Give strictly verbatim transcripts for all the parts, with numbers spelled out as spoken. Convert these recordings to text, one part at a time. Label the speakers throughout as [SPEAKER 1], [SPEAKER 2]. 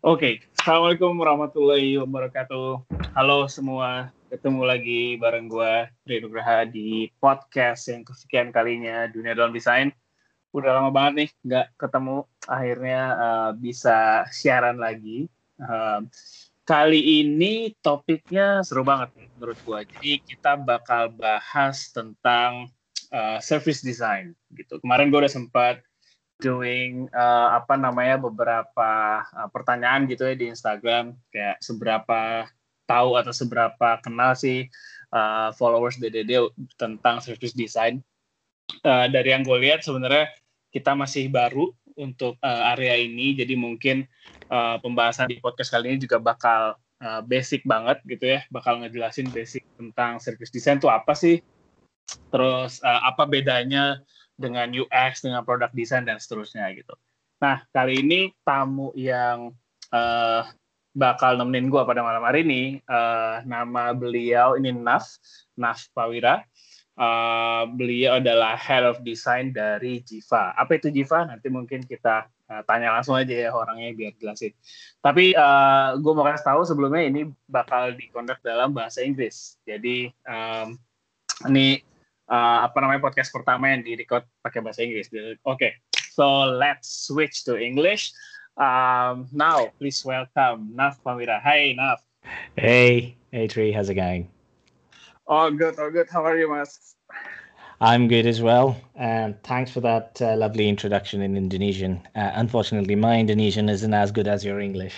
[SPEAKER 1] Oke, Assalamualaikum warahmatullahi wabarakatuh. Halo semua, ketemu lagi bareng gue, Tri Nugraha, di podcast yang kesekian kalinya Dunia Dalam Desain. Udah lama banget nih nggak ketemu, akhirnya uh, bisa siaran lagi. Uh, kali ini topiknya seru banget menurut gue. Jadi kita bakal bahas tentang uh, service design gitu. Kemarin gue udah sempat doing uh, apa namanya beberapa uh, pertanyaan gitu ya di Instagram, kayak seberapa tahu atau seberapa kenal sih uh, followers D D D tentang service design. Uh, dari yang gue lihat sebenarnya kita masih baru untuk uh, area ini, jadi mungkin uh, pembahasan di podcast kali ini juga bakal uh, basic banget gitu ya, bakal ngejelasin basic tentang service design itu apa sih, terus uh, apa bedanya dengan U X, dengan product design, dan seterusnya gitu. Nah, kali ini tamu yang uh, bakal nemenin gue pada malam hari ini, uh, nama beliau ini Naf, Naf Pawira. Uh, beliau adalah Head of Design dari Jiva. Apa itu Jiva? Nanti mungkin kita uh, tanya langsung aja ya orangnya biar jelasin. Tapi uh, gue mau kasih tahu sebelumnya ini bakal dikondak dalam bahasa Inggris. Jadi um, ini uh, apa namanya podcast pertama yang direcord pakai bahasa Inggris. Oke, okay. So let's switch to English. Um, now, please welcome Naf Pawira. Hi, Naf.
[SPEAKER 2] Hey, hey Tree, how's it going?
[SPEAKER 1] All good, all good. How are you, Mas?
[SPEAKER 2] I'm good as well. Um, thanks for that uh, lovely introduction in Indonesian. Uh, unfortunately, my Indonesian isn't as good as your English.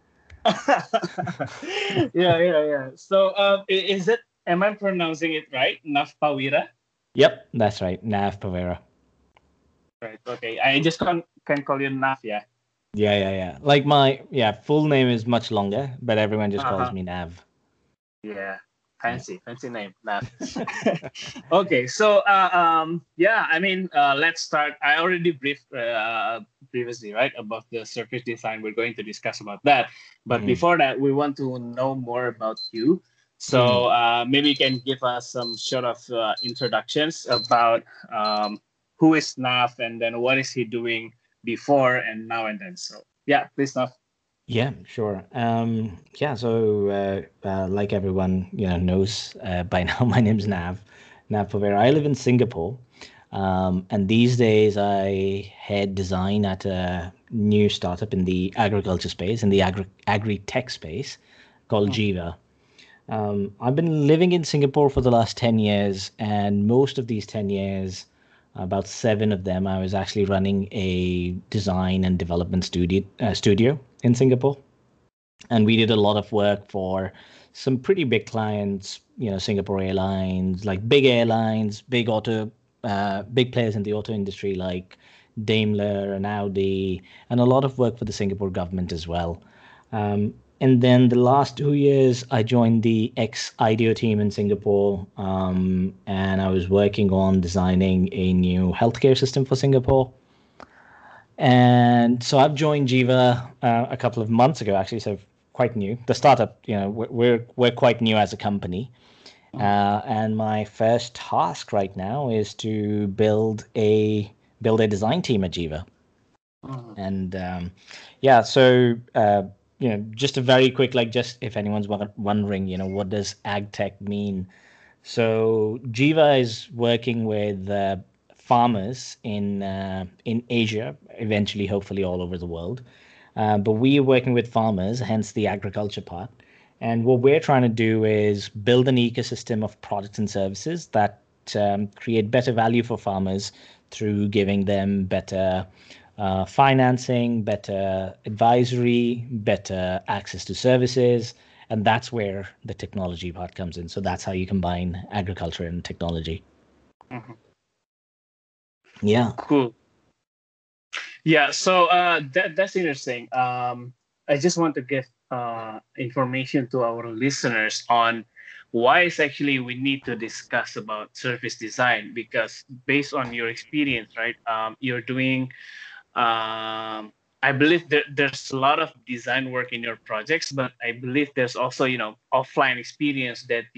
[SPEAKER 1] yeah, yeah, yeah. So, um, is it? Am I pronouncing it right? Naf Pawira.
[SPEAKER 2] Yep, that's right. Nav Pavera.
[SPEAKER 1] Right. Okay. I just can can call you Naf. Yeah.
[SPEAKER 2] Yeah, yeah, yeah. Like my yeah full name is much longer, but everyone just
[SPEAKER 1] Uh-huh.
[SPEAKER 2] calls me Nav.
[SPEAKER 1] Yeah. Fancy, yeah. fancy name, Naf. Okay, so uh, um, yeah, I mean, uh, let's start. I already briefed uh, previously, right, about the surface design. We're going to discuss about that, but mm-hmm. before that, we want to know more about you. So mm-hmm. uh, maybe you can give us some sort of uh, introductions about um, who is Naf, and then what is he doing before and now and then. So yeah, please, Naf.
[SPEAKER 2] Yeah, sure. Um, yeah, so uh, uh, like everyone you know knows uh, by now, my name's Nav, Nav Pavera. I live in Singapore, um, and these days I head design at a new startup in the agriculture space, in the agri agri tech space, called oh. Jiva. Um, I've been living in Singapore for the last ten years, and most of these ten years, about seven of them, I was actually running a design and development studio uh, studio in Singapore. And we did a lot of work for some pretty big clients, you know, Singapore Airlines, like big airlines, big auto, uh, big players in the auto industry like Daimler and Audi, and a lot of work for the Singapore government as well. Um, and then the last two years, I joined the ex-IDEO team in Singapore, um, and I was working on designing a new healthcare system for Singapore. And so I've joined Jiva uh, a couple of months ago, actually, so quite new. The startup, you know, we're we're quite new as a company. Uh, and my first task right now is to build a build a design team at Jiva. Uh-huh. And um, yeah, so uh, you know, just a very quick, like, just if anyone's wondering, you know, what does ag tech mean? So Jiva is working with uh, farmers in uh, in Asia, eventually, hopefully, all over the world. Uh, but we are working with farmers, hence the agriculture part. And what we're trying to do is build an ecosystem of products and services that um, create better value for farmers through giving them better uh, financing, better advisory, better access to services. And that's where the technology part comes in. So that's how you combine agriculture and technology. Mm-hmm. Yeah.
[SPEAKER 1] Cool. Yeah, so uh, that, that's interesting. Um, I just want to give uh, information to our listeners on why is actually we need to discuss about service design, because based on your experience, right, um, you're doing, um, I believe that there's a lot of design work in your projects, but I believe there's also, you know, offline experience that you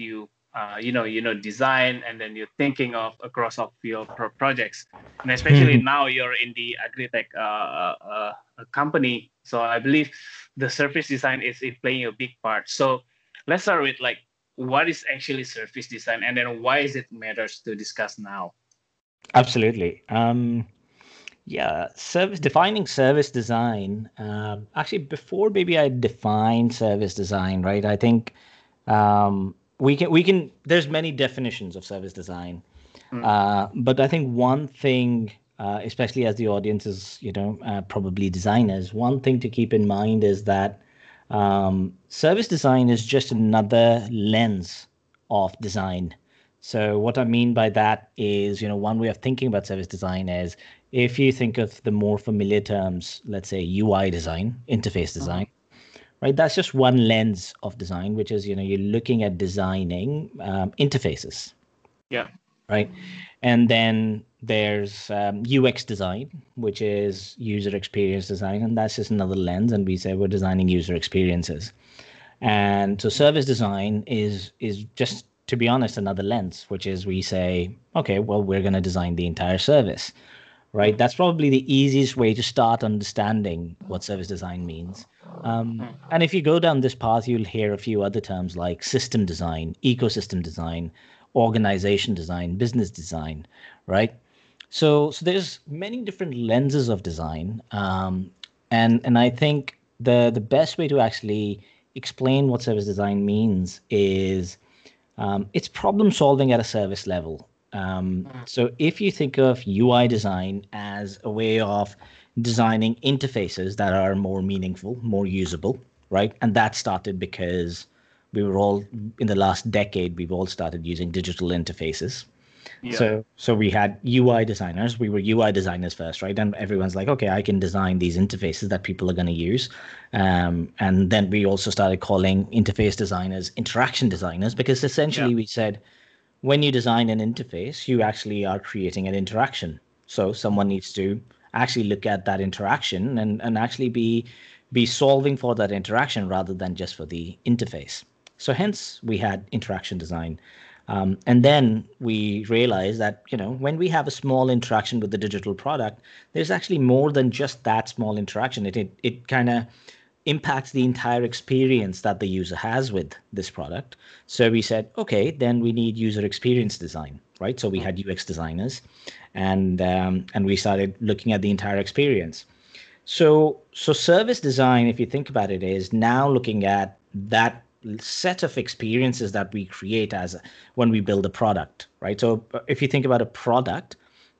[SPEAKER 1] uh, you know, you know, design, and then you're thinking of across of your pro- projects, and especially
[SPEAKER 2] Mhm.
[SPEAKER 1] now you're in the agri-tech uh, uh, uh, company. So I believe the service design is, is playing a big part. So let's start with like what is actually service design, and then why is it matters to discuss now.
[SPEAKER 2] Absolutely. Um, yeah, service defining service design. Um, actually, before maybe I define service design, right? I think um, we can we can. There's many definitions of service design,
[SPEAKER 1] Mm,
[SPEAKER 2] uh, but I think one thing, uh, especially as the audience is, you know, uh, probably designers, one thing to keep in mind is that um, service design is just another lens of design. So what I mean by that is, you know, one way of thinking about service design is if you think of the more familiar terms, let's say U I design, interface
[SPEAKER 1] mhm.
[SPEAKER 2] design, right? That's just one lens of design, which is, you know, you're looking at designing um, interfaces,
[SPEAKER 1] Yeah,
[SPEAKER 2] right? And then there's um, U X design, which is user experience design, and that's just another lens. And we say we're designing user experiences. And so service design is is just, to be honest, another lens, which is we say, okay, well, we're going to design the entire service,
[SPEAKER 1] mm,
[SPEAKER 2] right? That's probably the easiest way to start understanding what service design means. Um,
[SPEAKER 1] mm,
[SPEAKER 2] and if you go down this path, you'll hear a few other terms like system design, ecosystem design, organization design, business design, right? So, so there's many different lenses of design, um, and and I think the the best way to actually explain what service design means is um, it's problem solving at a service level. Um,
[SPEAKER 1] mm.
[SPEAKER 2] so if you think of U I design as a way of designing interfaces that are more meaningful, more usable, right? And that started because we were all in the last decade, we've all started using digital interfaces.
[SPEAKER 1] Yeah,
[SPEAKER 2] So so we had U I designers. We were U I designers first, right? And everyone's like, okay, I can design these interfaces that people are going to use. Um, and then we also started calling interface designers interaction designers because
[SPEAKER 1] yeah,
[SPEAKER 2] essentially we said when you design an interface, you actually are creating an interaction. So someone needs to actually look at that interaction and, and actually be be solving for that interaction rather than just for the interface. So hence we had interaction design. Um, and then we realized that, you know, when we have a small interaction with the digital product, there's actually more than just that small interaction. It it, it kind of impacts the entire experience that the user has with this product. So we said, okay, then we need user experience design, right? So we
[SPEAKER 1] mm,
[SPEAKER 2] had U X designers, and um, and we started looking at the entire experience. So so service design, if you think about it, is now looking at that set of experiences that we create as when we build a product, right? So if you think about a product,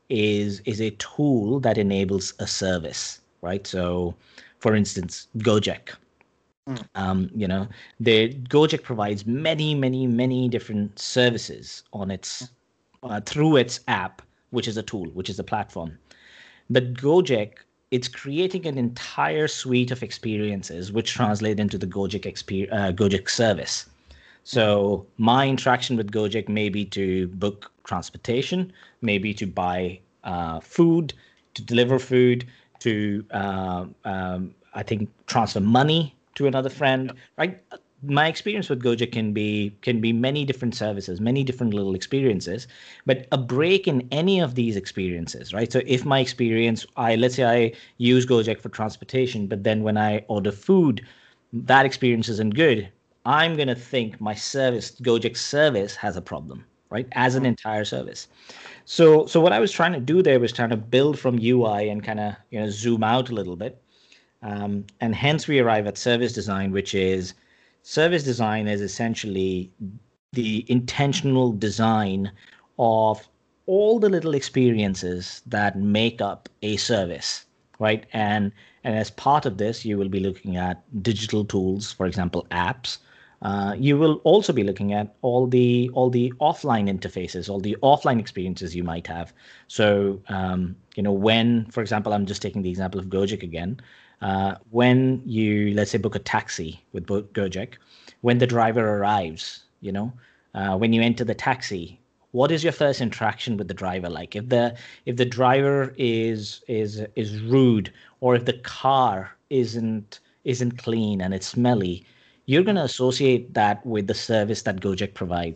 [SPEAKER 2] is is a tool that enables a service, right? So, for instance, Gojek.
[SPEAKER 1] mm.
[SPEAKER 2] Um, you know, the Gojek provides many, many, many different services on its uh, through its app, which is a tool, which is a platform. But Gojek, it's creating an entire suite of experiences which translate into the Gojek exper- uh, Gojek service.
[SPEAKER 1] Mm.
[SPEAKER 2] So my interaction with Gojek may be to book transportation, maybe to buy uh, food, to deliver food, to uh, um, I think transfer money to another
[SPEAKER 1] Yeah,
[SPEAKER 2] friend. Right? My experience with Gojek can be can be many different services, many different little experiences, but a break in any of these experiences, right? So if my experience, I let's say I use Gojek for transportation, but then when I order food, that experience isn't good. I'm going to think my service, Gojek service, has a problem, right? As an
[SPEAKER 1] mm,
[SPEAKER 2] entire service. So, so what I was trying to do there was trying to build from U I and kind of, you know, zoom out a little bit. Um, and hence we arrive at service design, which is service design is essentially the intentional design of all the little experiences that make up a service, right? And and as part of this, you will be looking at digital tools, for example, apps. Uh, you will also be looking at all the all the offline interfaces, all the offline experiences you might have. So, um, you know, when, for example, I'm just taking the example of Gojek again. Uh, when you, let's say, book a taxi with Gojek, when the driver arrives, you know, uh, when you enter the taxi, what is your first interaction with the driver like? If the if the driver is is is rude, or if the car isn't isn't clean and it's smelly, you're going to
[SPEAKER 1] mm,
[SPEAKER 2] associate that with the service that Gojek provides.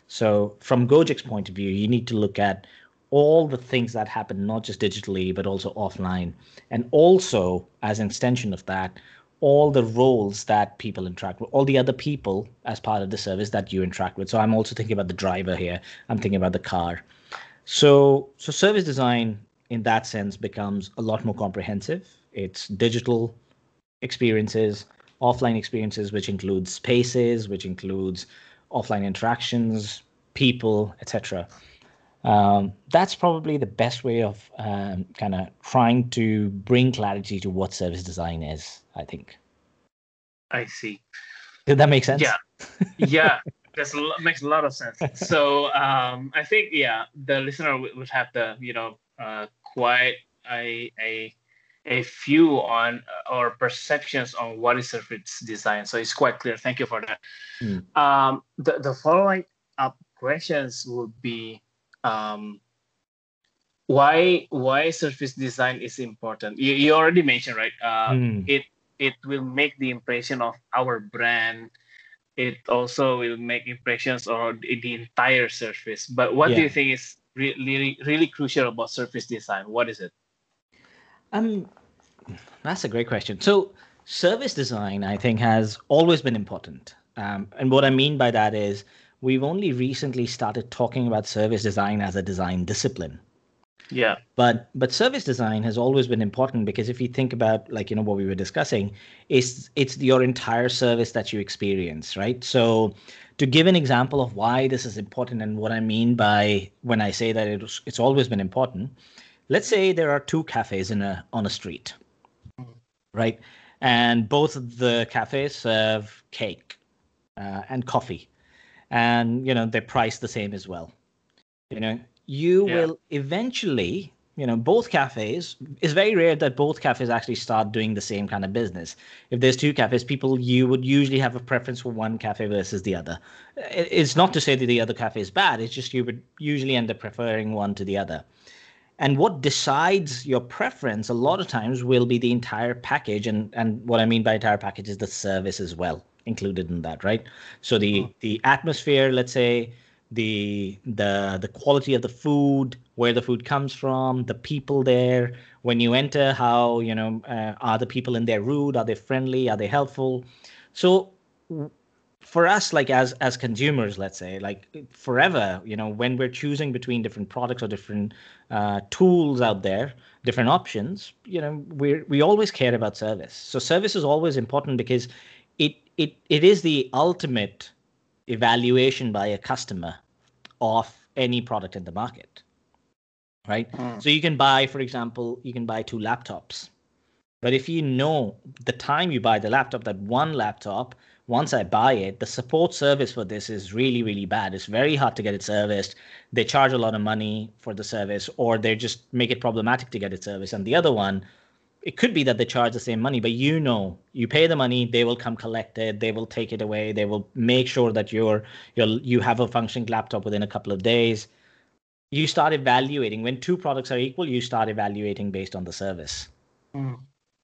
[SPEAKER 2] So from Gojek's point of view, you need to look at all the things that happen, not just digitally, but also offline. And also, as an extension of that, all the roles that people interact with, all the other people as part of the service that you interact with. So I'm also thinking about the driver here. I'm thinking about the car. So, so service design in that sense becomes a lot more comprehensive. It's digital experiences, offline experiences, which includes spaces, which includes offline interactions, people, et cetera. Um, that's probably the best way of um, kind of trying to bring clarity to what service design is, I think.
[SPEAKER 1] I see.
[SPEAKER 2] Did that make sense?
[SPEAKER 1] Yeah, yeah, that makes a lot of sense. So um, I think yeah, the listener would, would have the you know uh, quite a a a view on uh, or perceptions on what is service design. So it's quite clear. Thank you for that.
[SPEAKER 2] Mm.
[SPEAKER 1] Um, the the following up questions would be. Um, why why service design is important? You, you already mentioned, right? Uh,
[SPEAKER 2] Mm.
[SPEAKER 1] it it will make the impression of our brand. It also will make impressions on the the entire service. But what do
[SPEAKER 2] Yeah.
[SPEAKER 1] you think is really really crucial about service design? What is it?
[SPEAKER 2] Um, that's a great question. So service design, I think, has always been important. Um, and what I mean by that is we've only recently started talking about service design as a design discipline.
[SPEAKER 1] Yeah.
[SPEAKER 2] But but service design has always been important because if you think about like you know what we were discussing, is it's your entire service that you experience, right? So to give an example of why this is important and what I mean by when I say that it's it's always been important, let's say there are two cafes in a on a street, right? And both of the cafes serve cake uh, and coffee, and you know they're priced the same as well. You know, you
[SPEAKER 1] Yeah.
[SPEAKER 2] will eventually, you know, both cafes, it's very rare that both cafes actually start doing the same kind of business. If there's two cafes, people, you would usually have a preference for one cafe versus the other. It's not to say that the other cafe is bad, it's just you would usually end up preferring one to the other. And what decides your preference a lot of times will be the entire package. And, and what I mean by entire package is the service as well included in that, right? So the
[SPEAKER 1] Mm.
[SPEAKER 2] the atmosphere, let's say, the the the quality of the food, where the food comes from, the people there, when you enter, how, you know, uh, are the people in there rude? Are they friendly? Are they helpful? So for us, like as as consumers, let's say, like forever, you know, when we're choosing between different products or different uh, tools out there, different options, you know, we we always care about service. So service is always important because it it it is the ultimate evaluation by a customer of any product in the market, right?
[SPEAKER 1] Mm.
[SPEAKER 2] So you can buy, for example, you can buy two laptops. But if you know the time you buy the laptop, that one laptop, once I buy it, the support service for this is really, really bad. It's very hard to get it serviced. They charge a lot of money for the service, or they just make it problematic to get it serviced. And the other one, it could be that they charge the same money, but you know, you pay the money, they will come collect it, they will take it away, they will make sure that you're you're you have a functioning laptop within a couple of days. You start evaluating when two products are equal, you start evaluating based on the service.
[SPEAKER 1] Mm.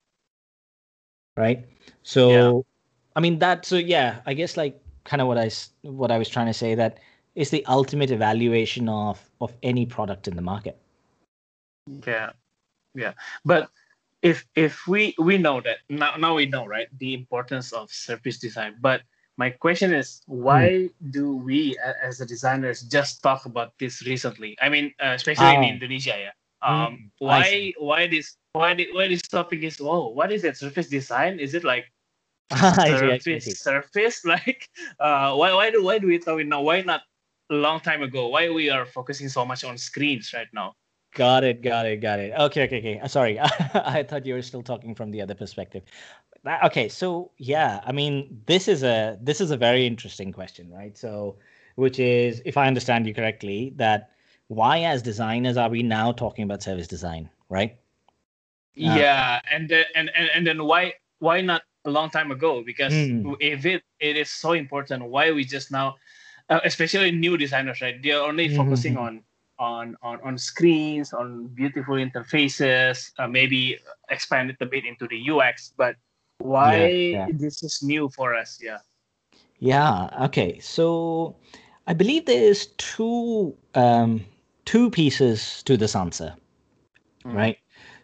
[SPEAKER 2] Right.
[SPEAKER 1] Yeah.
[SPEAKER 2] So, I mean that. So yeah, I guess like kind of what I s- what I was trying to say, that is the ultimate evaluation of of any product in the market.
[SPEAKER 1] Yeah. Yeah. But if if we we know that now now we know, right, the importance of service design. But my question is,
[SPEAKER 2] Hmm.
[SPEAKER 1] why do we a- as the designers just talk about this recently? I mean, uh, especially in
[SPEAKER 2] Ah,
[SPEAKER 1] Indonesia, yeah. Um,
[SPEAKER 2] mm, I see.
[SPEAKER 1] why why this why the, why this topic is, oh, what is it? Surface design? Is it like
[SPEAKER 2] I see. I see. I
[SPEAKER 1] surface
[SPEAKER 2] see.
[SPEAKER 1] surface? Like, uh, why why do why do we talk it now? Why not a long time ago? Why we are focusing so much on screens right now?
[SPEAKER 2] Got it. Got it. Got it. Okay. Okay. Okay. Uh, Sorry, I thought you were still talking from the other perspective. That- Okay. So yeah, I mean, this is a this is a very interesting question, right? So, which is, if I understand you correctly, that why as designers are we now talking about service design, right? Uh,
[SPEAKER 1] Yeah, and then and, and and then why why not a long time ago? Because
[SPEAKER 2] mm,
[SPEAKER 1] if it it is so important, why we just now, uh, especially new designers, right? They're only focusing
[SPEAKER 2] mhm.
[SPEAKER 1] on on on on screens, on beautiful interfaces, uh, maybe expand it a bit into the U X. But
[SPEAKER 2] Yeah.
[SPEAKER 1] why
[SPEAKER 2] Yeah.
[SPEAKER 1] this is new for us? Yeah.
[SPEAKER 2] Yeah. Okay. So I believe there's two um, two pieces to this answer,
[SPEAKER 1] Mm.
[SPEAKER 2] right?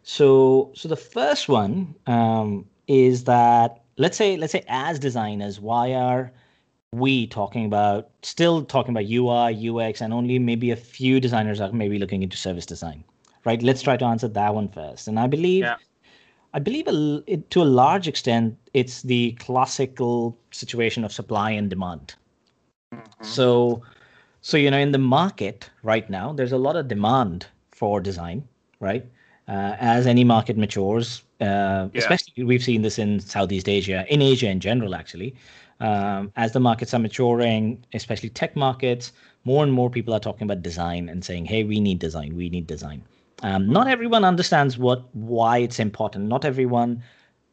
[SPEAKER 2] So so the first one um, is that let's say let's say as designers, why are we talking about still talking about U I, U X, and only maybe a few designers are maybe looking into service design, right? Let's try to answer that one first. And I believe
[SPEAKER 1] Yeah.
[SPEAKER 2] I believe a l- it, to a large extent, it's the classical situation of supply and demand.
[SPEAKER 1] Mhm.
[SPEAKER 2] So, so you know, in the market right now, there's a lot of demand for design, right? Uh, as any market matures, uh,
[SPEAKER 1] Yeah.
[SPEAKER 2] especially we've seen this in Southeast Asia, in Asia in general, actually. Um, as the markets are maturing, especially tech markets, more and more people are talking about design and saying, "Hey, we need design. We need design." Um, not everyone understands what why it's important. Not everyone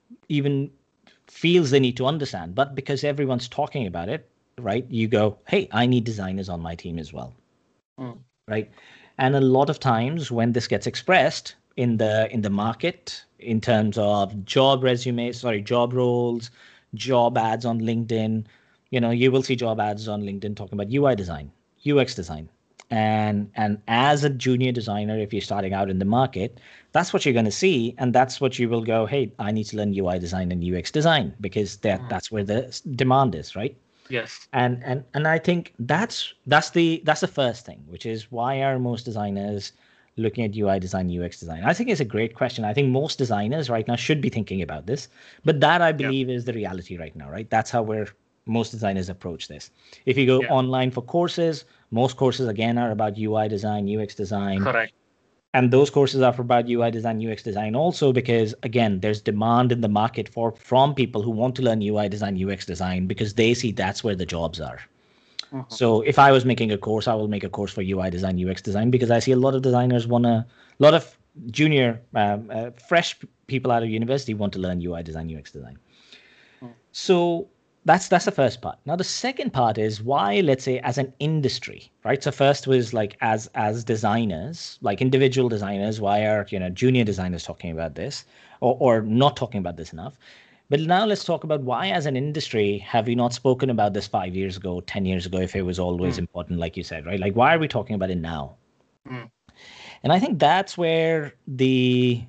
[SPEAKER 2] even feels they need to understand, but because everyone's talking about it, right? You go, hey, I need designers on my team as well,
[SPEAKER 1] Mm.
[SPEAKER 2] right? And a lot of times when this gets expressed in the in the market in terms of job resumes, sorry, job roles, job ads on LinkedIn, you know, you will see job ads on LinkedIn talking about U I design, U X design. And and as a junior designer, if you're starting out in the market, that's what you're going to see, and that's what you will go, hey, I need to learn U I design and U X design because that
[SPEAKER 1] Mm.
[SPEAKER 2] that's where the s- demand is, right?
[SPEAKER 1] Yes.
[SPEAKER 2] and and and I think that's that's the that's the first thing, which is why are most designers looking at U I design, U X design? I think it's a great question. I think most designers right now should be thinking about this, but that I
[SPEAKER 1] Yeah.
[SPEAKER 2] believe is the reality right now, right? That's how we're most designers approach this. If you go
[SPEAKER 1] Yeah.
[SPEAKER 2] online for courses, most courses again are about U I design, U X design,
[SPEAKER 1] Correct.
[SPEAKER 2] and those courses are for about U I design, U X design also because again, there's demand in the market for from people who want to learn U I design, U X design because they see that's where the jobs are.
[SPEAKER 1] Mhm.
[SPEAKER 2] So if I was making a course, I will make a course for U I design, U X design because I see a lot of designers want to, a lot of junior, um, uh, fresh p- people out of university want to learn U I design, U X design.
[SPEAKER 1] Mm.
[SPEAKER 2] So that's that's the first part. Now the second part is why, let's say, as an industry, right? So first was like as as designers, like individual designers, why are you know junior designers talking about this or or not talking about this enough? But now let's talk about why, as an industry, have we not spoken about this five years ago, ten years ago, if it was always
[SPEAKER 1] Mm.
[SPEAKER 2] important, like you said, right? Like why are we talking about it now?
[SPEAKER 1] Mm.
[SPEAKER 2] And I think that's where the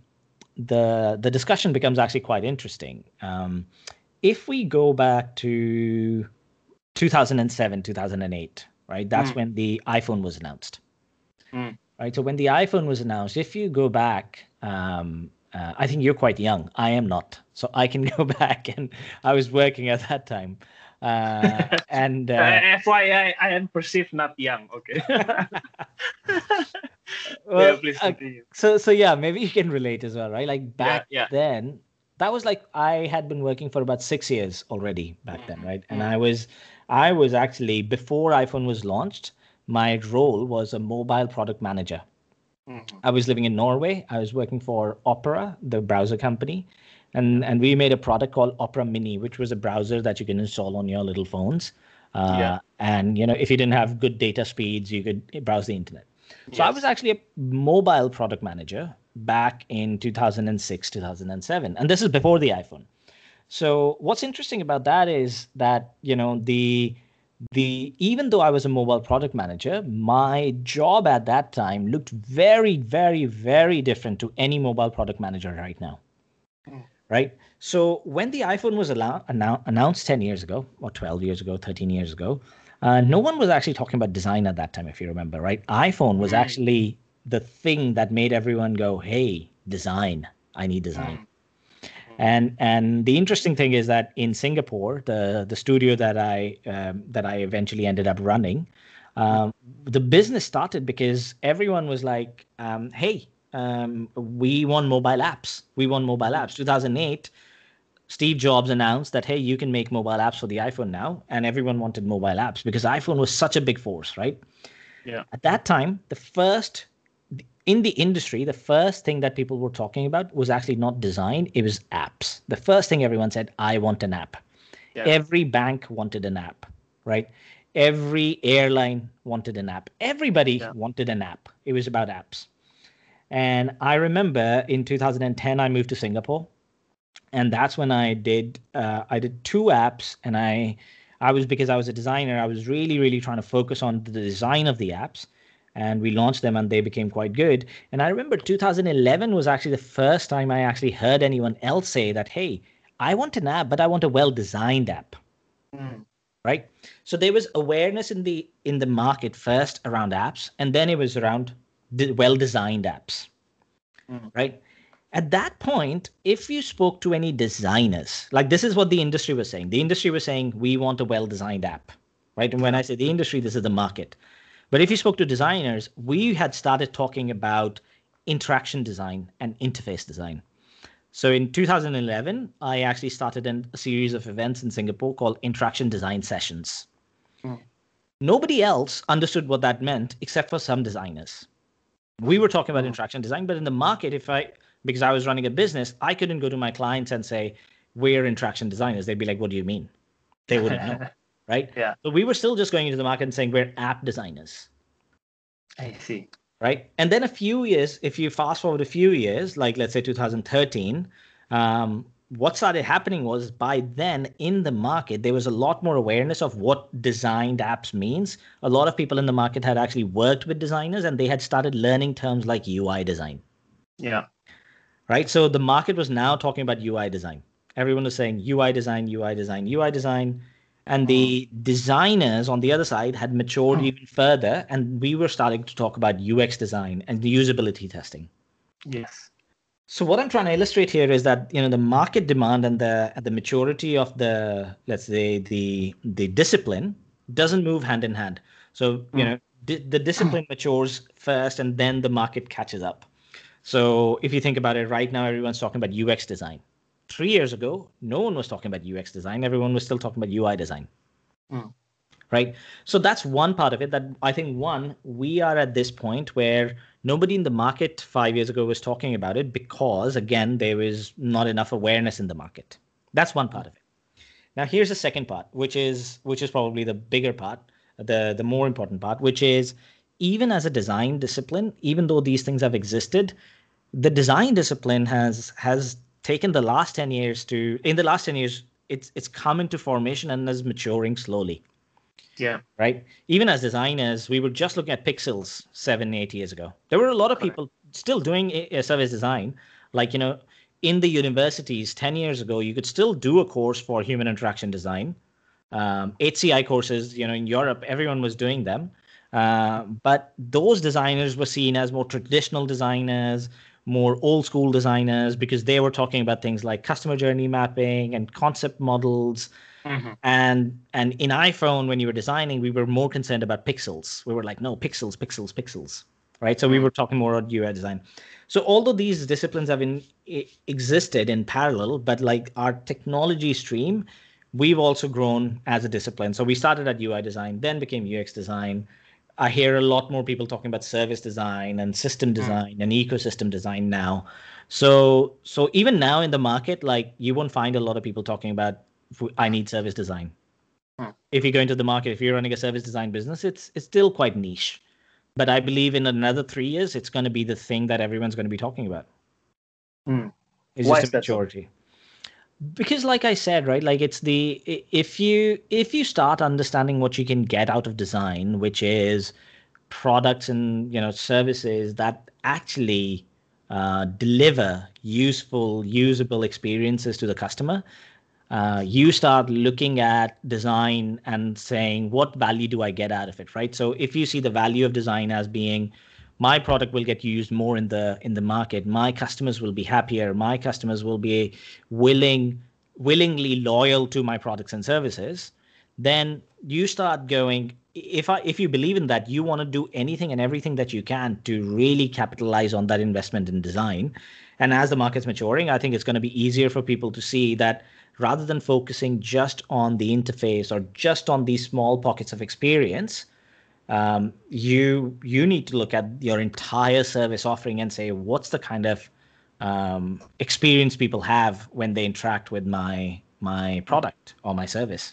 [SPEAKER 2] the the discussion becomes actually quite interesting. Um, if we go back to two thousand seven, two thousand eight, right? That's
[SPEAKER 1] Mm.
[SPEAKER 2] when the iPhone was announced,
[SPEAKER 1] Mm.
[SPEAKER 2] right? So when the iPhone was announced, if you go back, um, uh, I think you're quite young. I am not, so I can go back, and I was working at that time, uh, and
[SPEAKER 1] Uh,
[SPEAKER 2] uh,
[SPEAKER 1] F Y I, I I am perceived not young. Okay. Yeah.
[SPEAKER 2] well,
[SPEAKER 1] Please
[SPEAKER 2] uh,
[SPEAKER 1] continue.
[SPEAKER 2] so so yeah, maybe you can relate as well, right? Like
[SPEAKER 1] Yeah.
[SPEAKER 2] back
[SPEAKER 1] Yeah.
[SPEAKER 2] then, that was like I had been working for about six years already back then,
[SPEAKER 1] Mhm.
[SPEAKER 2] right? And
[SPEAKER 1] Mm.
[SPEAKER 2] I was I was actually before iPhone was launched, my role was a mobile product manager.
[SPEAKER 1] Mhm.
[SPEAKER 2] I was living in Norway. I was working for Opera, the browser company, and
[SPEAKER 1] Yeah.
[SPEAKER 2] and we made a product called Opera Mini, which was a browser that you can install on your little phones.
[SPEAKER 1] Yeah.
[SPEAKER 2] Uh, and you know, if you didn't have good data speeds, you could browse the internet. So I was
[SPEAKER 1] Yes.
[SPEAKER 2] actually a mobile product manager back in two thousand six, two thousand seven, and this is before the iPhone. So what's interesting about that is that, you know, the the even though I was a mobile product manager, my job at that time looked very, very, very different to any mobile product manager right now,
[SPEAKER 1] Mm.
[SPEAKER 2] right? So when the iPhone was allow- annou- announced ten years ago, or twelve years ago, thirteen years ago, uh, no one was actually talking about design at that time, if you remember, right? iPhone was
[SPEAKER 1] Mm.
[SPEAKER 2] actually the thing that made everyone go, hey, design, I need design.
[SPEAKER 1] Mm. Mm.
[SPEAKER 2] And and the interesting thing is that in Singapore, the the studio that I um, that I eventually ended up running, um, the business started because everyone was like, um, "Hey, um, we want mobile apps. We want mobile
[SPEAKER 1] Mm.
[SPEAKER 2] apps." two thousand eight, Steve Jobs announced that, "Hey, you can make mobile apps for the iPhone now," and everyone wanted mobile apps because iPhone was such a big force, right?
[SPEAKER 1] Yeah.
[SPEAKER 2] At that time, the first in the industry, the first thing that people were talking about was actually not design, it was apps. The first thing everyone said, I want an app.
[SPEAKER 1] Yeah.
[SPEAKER 2] Every bank wanted an app, right? Every airline wanted an app. Everybody
[SPEAKER 1] Yeah.
[SPEAKER 2] wanted an app. It was about apps. And I remember in two thousand ten, I moved to Singapore, and that's when I did uh, I did two apps, and I I was, because I was a designer, I was really, really trying to focus on the design of the apps. And we launched them and they became quite good. And I remember two thousand eleven was actually the first time I actually heard anyone else say that, hey, I want an app, but I want a well-designed app.
[SPEAKER 1] Mm.
[SPEAKER 2] Right? So there was awareness in the in the market first around apps, and then it was around the well-designed apps.
[SPEAKER 1] Mm.
[SPEAKER 2] Right? At that point, if you spoke to any designers, like this is what the industry was saying. The industry was saying, we want a well-designed app. Right? And when I say the industry, this is the market. But if you spoke to designers, we had started talking about interaction design and interface design. So in two thousand eleven, I actually started an, a series of events in Singapore called Interaction Design Sessions.
[SPEAKER 1] Mm.
[SPEAKER 2] Nobody else understood what that meant except for some designers. We were talking about
[SPEAKER 1] Mm.
[SPEAKER 2] interaction design, but in the market, if I, because I was running a business, I couldn't go to my clients and say, we're interaction designers. They'd be like, what do you mean? They wouldn't know. Right?
[SPEAKER 1] Yeah.
[SPEAKER 2] So we were still just going into the market and saying we're app designers.
[SPEAKER 1] I see.
[SPEAKER 2] Right. And then a few years, if you fast forward a few years, like let's say two thousand thirteen, um, what started happening was by then in the market, there was a lot more awareness of what designed apps means. A lot of people in the market had actually worked with designers and they had started learning terms like U I design.
[SPEAKER 1] Yeah.
[SPEAKER 2] Right. So the market was now talking about U I design. Everyone was saying U I design, U I design, U I design. And the mm. designers on the other side had matured mm. even further. And we were starting to talk about U X design and usability testing.
[SPEAKER 1] Yes.
[SPEAKER 2] So what I'm trying to illustrate here is that, you know, the market demand and the and the maturity of the, let's say, the the discipline doesn't move hand in hand. So, you mm. know, di- the discipline matures first and then the market catches up. So if you think about it right now, everyone's talking about U X design. Three years ago, no one was talking about U X design. Everyone was still talking about U I design.
[SPEAKER 1] Mm.
[SPEAKER 2] Right. So that's one part of it that I think, one, we are at this point where nobody in the market five years ago was talking about it because, again, there was not enough awareness in the market. That's one part of it. Now, here's the second part, which is which is probably the bigger part, the, the more important part, which is even as a design discipline, even though these things have existed, the design discipline has has taken the last ten years to, in the last ten years, it's it's come into formation and is maturing slowly.
[SPEAKER 1] Yeah.
[SPEAKER 2] Right. Even as designers, we were just looking at pixels seven, eight years ago. There were a lot of
[SPEAKER 1] Correct.
[SPEAKER 2] people still doing a, a service design. Like, you know, in the universities ten years ago, you could still do a course for human interaction design. Um, H C I courses, you know, in Europe, everyone was doing them. Uh, but those designers were seen as more traditional designers, more old school designers, because they were talking about things like customer journey mapping and concept models. Mm-hmm. And and in iPhone, when you were designing, we were more concerned about pixels. We were like, no, pixels, pixels, pixels, right? So mm-hmm. we were talking more about U I design. So although these disciplines have been, existed in parallel, but like our technology stream, we've also grown as a discipline. So we started at U I design, then became U X design. I hear a lot more people talking about service design and system design mm. and ecosystem design now. So so even now in the market, like you won't find a lot of people talking about, I need service design. Hmm. If you go into the market, if you're running a service design business, it's it's still quite niche. But I believe in another three years, it's going to be the thing that everyone's going to be talking about.
[SPEAKER 1] Hmm.
[SPEAKER 2] It's
[SPEAKER 1] Why
[SPEAKER 2] just a maturity. So? Because like I said, right, like it's the, if you if you start understanding what you can get out of design, which is products and, you know, services that actually uh, deliver useful, usable experiences to the customer, Uh, you start looking at design and saying, what value do I get out of it, right? So if you see the value of design as being, my product will get used more in the in the market, my customers will be happier, my customers will be willing, willingly loyal to my products and services, then you start going, if I if you believe in that, you want to do anything and everything that you can to really capitalize on that investment in design. And as the market's maturing, I think it's going to be easier for people to see that rather than focusing just on the interface or just on these small pockets of experience, um, you you need to look at your entire service offering and say, what's the kind of um, experience people have when they interact with my my product or my service?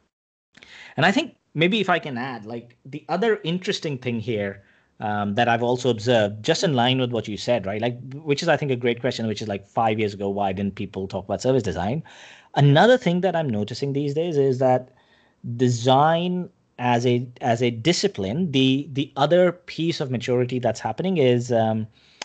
[SPEAKER 2] And I think maybe if I can add, like the other interesting thing here um, that I've also observed, just in line with what you said, right? Like, which is, I think, a great question, which is like five years ago, why didn't people talk about service design? Another thing that I'm noticing these days is that design as a as a discipline, the the other piece of maturity that's happening is um,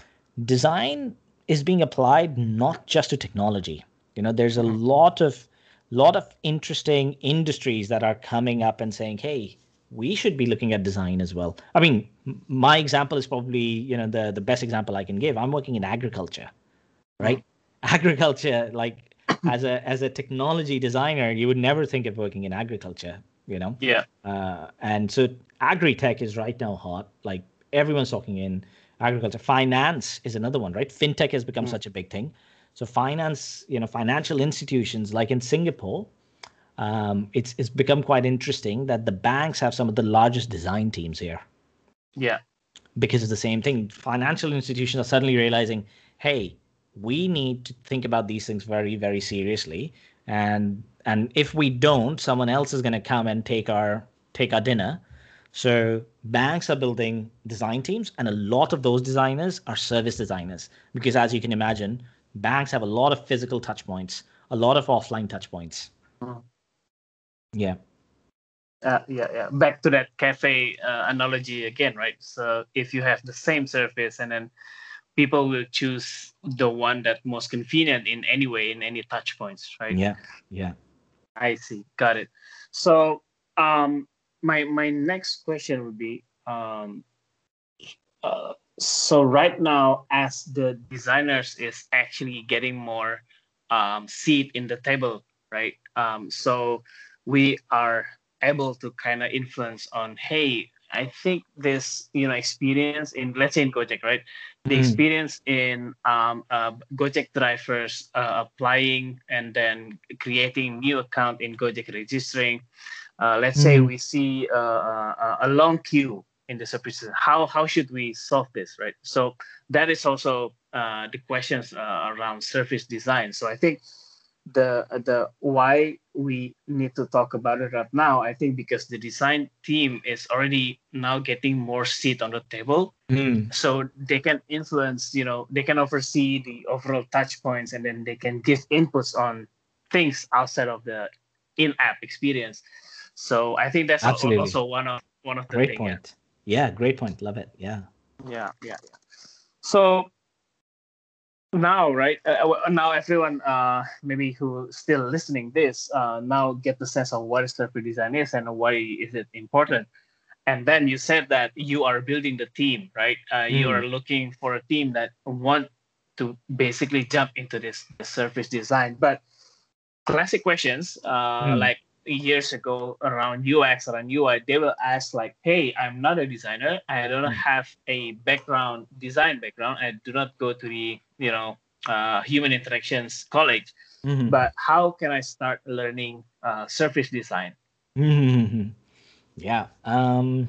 [SPEAKER 2] design is being applied not just to technology. You know, there's a lot of lot of interesting industries that are coming up and saying, "Hey, we should be looking at design as well." I mean, m- my example is probably, you know, the the best example I can give. I'm working in agriculture, right? Agriculture, like as a as a technology designer, you would never think of working in agriculture, you know.
[SPEAKER 1] Yeah.
[SPEAKER 2] Uh, and so agri-tech is right now hot. Like everyone's talking in agriculture. Finance is another one, right? Fintech has become such a big thing. So finance, you know, financial institutions like in Singapore, um, it's it's become quite interesting that the banks have some of the largest design teams here
[SPEAKER 1] Yeah.
[SPEAKER 2] because it's the same thing. Financial institutions are suddenly realizing, hey, we need to think about these things very, very seriously. And and if we don't, someone else is going to come and take our take our dinner. So banks are building design teams, and a lot of those designers are service designers because, as you can imagine, banks have a lot of physical touch points, a lot of offline touch points.
[SPEAKER 1] Mm.
[SPEAKER 2] Yeah.
[SPEAKER 1] Uh, yeah, yeah. Back to that cafe uh, analogy again, right? So if you have the same surface, and then people will choose the one that most convenient in any way, in any touch points, right?
[SPEAKER 2] Yeah. Yeah.
[SPEAKER 1] I see. Got it. So, um, my my next question would be, um, uh, so right now, as the designers is actually getting more um, seat in the table, right? Um, so we are able to kind of influence on, hey, I think this, you know, experience in, let's say in Gojek, right? The
[SPEAKER 2] Mm.
[SPEAKER 1] experience in um, uh, Gojek drivers uh, applying and then creating new account in Gojek, registering. Uh, let's say
[SPEAKER 2] Mm.
[SPEAKER 1] we see uh, a, a long queue in the service. How how should we solve this, right? So that is also uh, the questions uh, around surface design. So I think the the why we need to talk about it right now, I think because the design team is already now getting more seat on the table,
[SPEAKER 2] Mm.
[SPEAKER 1] so they can influence, you know, they can oversee the overall touch points, and then they can give inputs on things outside of the in-app experience. So I think that's al-
[SPEAKER 2] Absolutely.
[SPEAKER 1] also one of one of the
[SPEAKER 2] Great
[SPEAKER 1] thing. Yeah.
[SPEAKER 2] point. Yeah, great point. Love it. Yeah.
[SPEAKER 1] Yeah, yeah, yeah. So now, right? Uh, uh, now everyone, uh, maybe who still listening this, uh, now get the sense of what graphic design is and why is it important. And then you said that you are building the team, right? Uh, you are
[SPEAKER 2] Mm.
[SPEAKER 1] looking for a team that want to basically jump into this surface design. But classic questions, uh,
[SPEAKER 2] Mm.
[SPEAKER 1] like years ago around U X, around U I, they will ask like, "Hey, I'm not a designer. I don't
[SPEAKER 2] Mm.
[SPEAKER 1] have a background, design background. I do not go to the, you know, uh, human interactions college.
[SPEAKER 2] Mhm.
[SPEAKER 1] But how can I start learning uh, surface design?"
[SPEAKER 2] Mhm. Yeah. Um,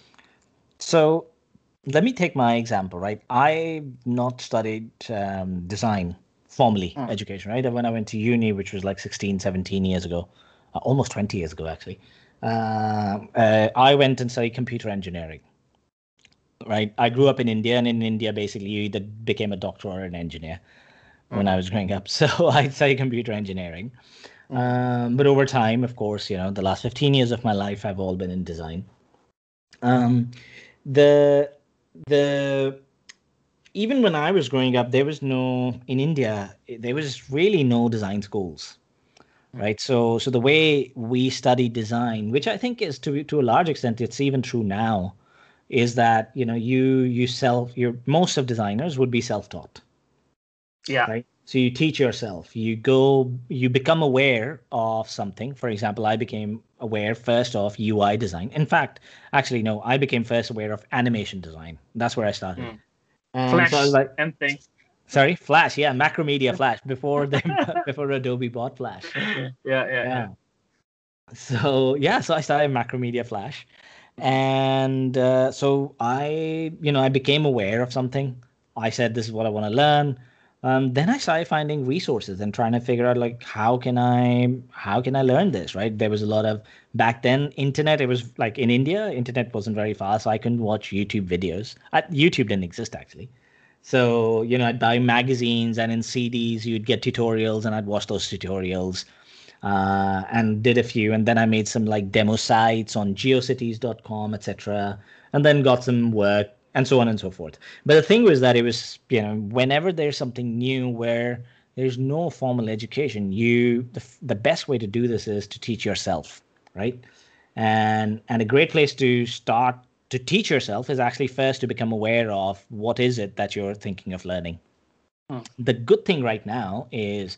[SPEAKER 2] so let me take my example, right? I not studied um, design formally,
[SPEAKER 1] Mm.
[SPEAKER 2] education, right? When I went to uni, which was like sixteen, seventeen years ago, uh, almost twenty years ago, actually, uh, uh, I went and studied computer engineering, right? I grew up in India, and in India, basically, you either became a doctor or an engineer when I was growing up. So I studied computer engineering. Um, but over time, of course, you know, the last fifteen years of my life have all been in design. Um, the the even when I was growing up, there was no in India, there was really no design schools, right? So so the way we study design, which I think is to to a large extent, it's even true now, is that you know you you self your most of designers would be self-taught,
[SPEAKER 1] Yeah.
[SPEAKER 2] right? So you teach yourself. You go, you become aware of something. For example, I became aware first of U I design. In fact, actually, no, I became first aware of animation design. That's where I started.
[SPEAKER 1] Mm.
[SPEAKER 2] And so I was
[SPEAKER 1] Flash
[SPEAKER 2] like,
[SPEAKER 1] and things.
[SPEAKER 2] sorry, Flash, yeah, Macromedia Flash before they before Adobe bought Flash.
[SPEAKER 1] Yeah, yeah, yeah.
[SPEAKER 2] Yeah. So yeah, so I started Macromedia Flash, and uh, so I, you know, I became aware of something. I said, this is what I want to learn. Um, then I started finding resources and trying to figure out like how can I how can I learn this, right? There was a lot of back then internet. It was like in India, internet wasn't very fast. So I couldn't watch YouTube videos. I, YouTube didn't exist actually. So, you know, I'd buy magazines and in C Ds you'd get tutorials and I'd watch those tutorials. uh, and did a few. And then I made some like demo sites on geocities dot com, et cetera. And then got some work and so on and so forth. But the thing was that it was, you know, whenever there's something new where there's no formal education, you the, the best way to do this is to teach yourself, right? And and a great place to start to teach yourself is actually first to become aware of what is it that you're thinking of learning. Hmm. The good thing right now is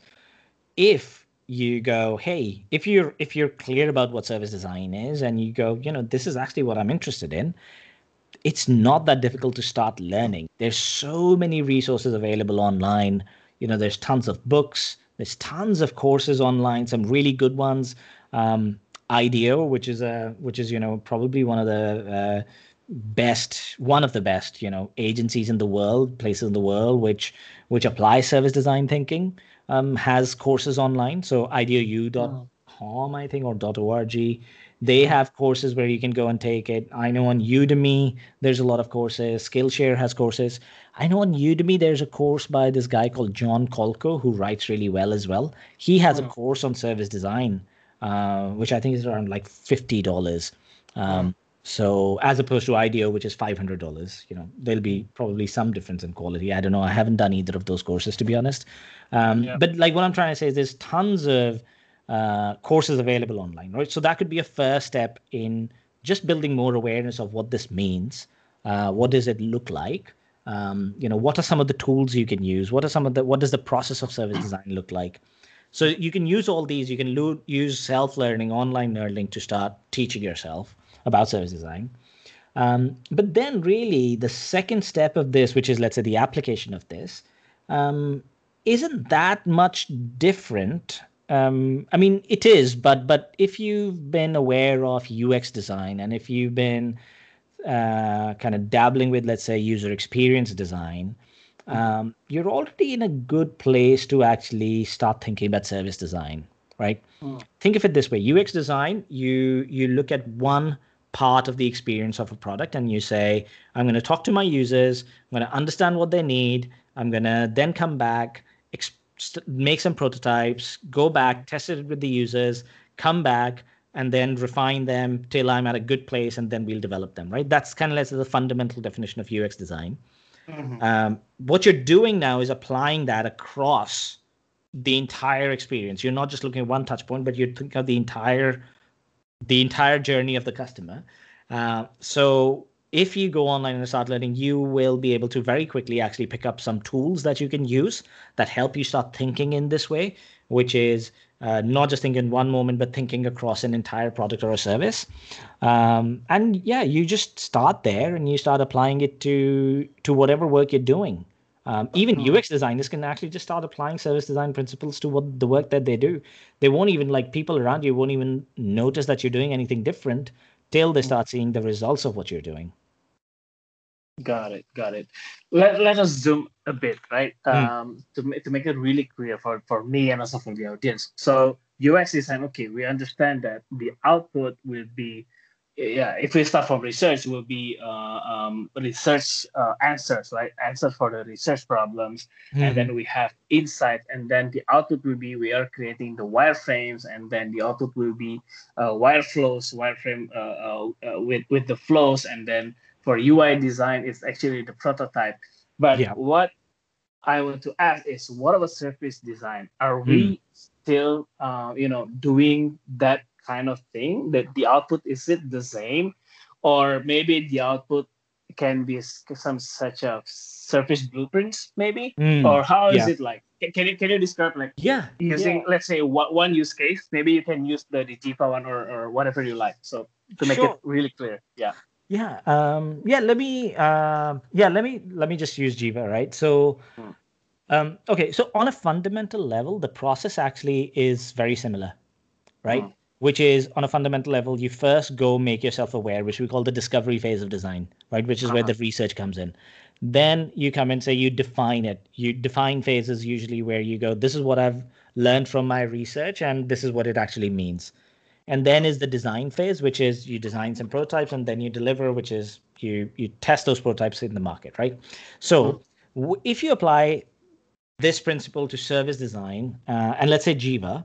[SPEAKER 2] if you go, hey, if you're if you're clear about what service design is and you go, you know, this is actually what I'm interested in, it's not that difficult to start learning. There's so many resources available online. You know, there's tons of books, there's tons of courses online, some really good ones. Um, IDEO, which is a which is you know probably one of the uh, best, one of the best, you know, agencies in the world, places in the world which which apply service design thinking, um, has courses online. So ideo u dot com, I think, or .org. They have courses where you can go and take it. I know on Udemy, there's a lot of courses. Skillshare has courses. I know on Udemy, there's a course by this guy called John Kolko, who writes really well as well. He has a course on service design, uh, which I think is around like fifty dollars. Um, mm. So as opposed to IDEO, which is five hundred dollars, you know, there'll be probably some difference in quality. I don't know. I haven't done either of those courses, to be honest. Um, yeah. But like what I'm trying to say is there's tons of uh, courses available online, right? So that could be a first step in just building more awareness of what this means. Uh, what does it look like? Um, you know, what are some of the tools you can use? What are some of the, what does the process of service design look like? So you can use all these. You can lo- use self-learning, online learning to start teaching yourself about service design. Um, but then really the second step of this, which is, let's say, the application of this, um, isn't that much different. Um, I mean, it is, but but if you've been aware of U X design and if you've been uh, kind of dabbling with, let's say, user experience design, um, you're already in a good place to actually start thinking about service design, right? Mm. Think of it this way. U X design, you you look at one part of the experience of a product and you say, I'm going to talk to my users, I'm going to understand what they need, I'm going to then come back, exp- make some prototypes, go back, test it with the users, come back, and then refine them till I'm at a good place, and then we'll develop them, right? That's kind of let's say the fundamental definition of U X design. Mm-hmm. Um, what you're doing now is applying that across the entire experience. You're not just looking at one touch point, but you think of the entire the entire journey of the customer. Uh, so if you go online and start learning, you will be able to very quickly actually pick up some tools that you can use that help you start thinking in this way, which is uh, not just thinking in one moment, but thinking across an entire product or a service. Um, and yeah, you just start there and you start applying it to to whatever work you're doing. Um, even U X designers can actually just start applying service design principles to what the work that they do. They won't even, like, people around you won't even notice that you're doing anything different till they start seeing the results of what you're doing.
[SPEAKER 1] Got it. Got it. Let, let us zoom a bit, right? Mm. Um, to, to make it really clear for, for me and also for the audience. So U X design, okay, we understand that the output will be, yeah, if we start from research, will be uh, um, research uh, answers, right? Answers for the research problems. Mm-hmm. And then we have insight. And then the output will be, we are creating the wireframes. And then the output will be uh, wire flows, wireframe uh, uh, uh, with, with the flows. And then for U I design, it's actually the prototype. But yeah. What I want to ask is, what about surface design? Are we mm. still, uh, you know, doing that kind of thing? That the output, is it the same, or maybe the output can be some such a surface blueprints, maybe, mm. or how is yeah. it like? Can you can you describe like
[SPEAKER 2] yeah
[SPEAKER 1] using yeah. let's say what one use case? Maybe you can use the the Jiva one or or whatever you like. So to make sure. it really clear, yeah.
[SPEAKER 2] Yeah. Um, yeah. Let me. Uh, yeah. Let me. Let me just use Jiva, right? So, um, okay. So on a fundamental level, the process actually is very similar, right? Mm. Which is, on a fundamental level, you first go make yourself aware, which we call the discovery phase of design, right? Which is uh-huh. where the research comes in. Then you come and say you define it. You define phases usually where you go, this is what I've learned from my research, and this is what it actually means. And then is the design phase, which is you design some prototypes and then you deliver, which is you you test those prototypes in the market, right? So mm-hmm. w- if you apply this principle to service design, uh, and let's say Jiva,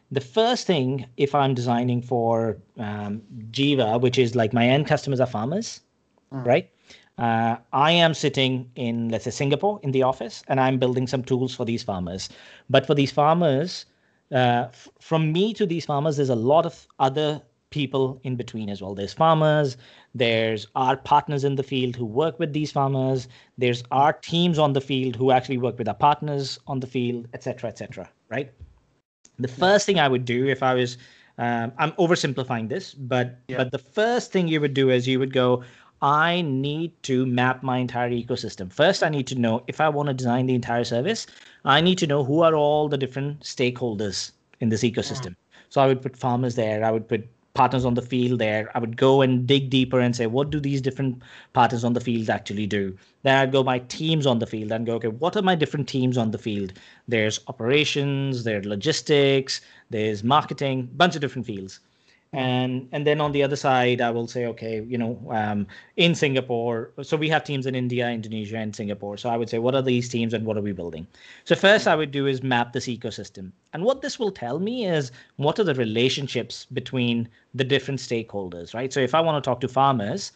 [SPEAKER 2] The first thing, if I'm designing for um, Jiva, which is like my end customers are farmers, mm. right? Uh, I am sitting in, let's say, Singapore in the office, and I'm building some tools for these farmers. But for these farmers, uh, f- from me to these farmers, there's a lot of other people in between as well. There's farmers, there's our partners in the field who work with these farmers, there's our teams on the field who actually work with our partners on the field, et cetera, et cetera, right? The first thing I would do if I was, um, I'm oversimplifying this, but yeah. but the first thing you would do is you would go, I need to map my entire ecosystem. First, I need to know if I want to design the entire service, I need to know who are all the different stakeholders in this ecosystem. Mm. So I would put farmers there. I would put partners on the field there. I would go and dig deeper and say, what do these different partners on the field actually do? Then I'd go my teams on the field and go, okay, what are my different teams on the field? There's operations, there's logistics, there's marketing, bunch of different fields. And and then on the other side, I will say, okay, you know, um, in Singapore, so we have teams in India, Indonesia, and Singapore. So I would say, what are these teams and what are we building? So first I would do is map this ecosystem. And what this will tell me is what are the relationships between the different stakeholders, right? So if I want to talk to farmers,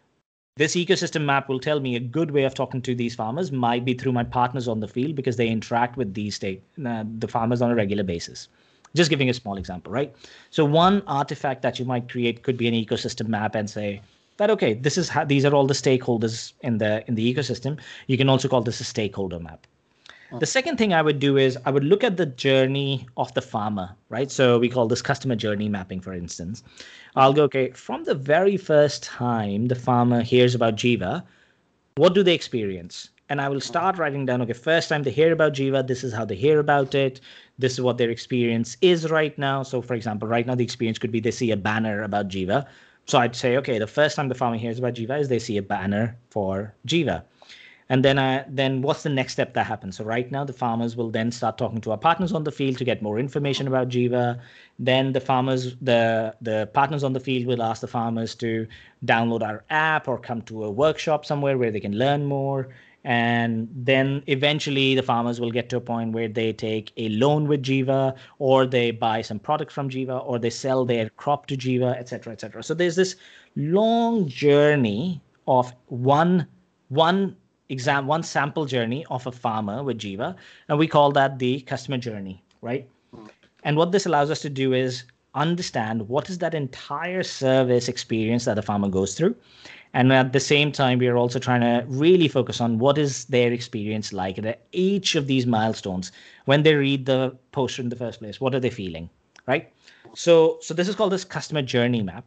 [SPEAKER 2] this ecosystem map will tell me a good way of talking to these farmers might be through my partners on the field because they interact with these state, uh, the farmers on a regular basis. Just giving a small example, right? So one artifact that you might create could be an ecosystem map and say that, okay, this is how, these are all the stakeholders in the in the ecosystem. You can also call this a stakeholder map. Oh. The second thing I would do is I would look at the journey of the farmer, right? So we call this customer journey mapping, for instance. I'll go, okay, from the very first time the farmer hears about Jiva, what do they experience? And I will start writing down, okay, first time they hear about Jiva, this is how they hear about it. This is what their experience is right now. So, for example, right now the experience could be they see a banner about Jiva. So I'd say, okay, the first time the farmer hears about Jiva is they see a banner for Jiva. And then I, then what's the next step that happens? So right now the farmers will then start talking to our partners on the field to get more information about Jiva. Then the farmers, the, the partners on the field will ask the farmers to download our app or come to a workshop somewhere where they can learn more. And then eventually the farmers will get to a point where they take a loan with Jiva, or they buy some product from Jiva, or they sell their crop to Jiva, et cetera, et cetera. So there's this long journey of one, one exam, one sample journey of a farmer with Jiva, and we call that the customer journey, right? And what this allows us to do is understand what is that entire service experience that a farmer goes through. And at the same time, we are also trying to really focus on what is their experience like at each of these milestones. When they read the poster in the first place, what are they feeling, right? So, so this is called this customer journey map.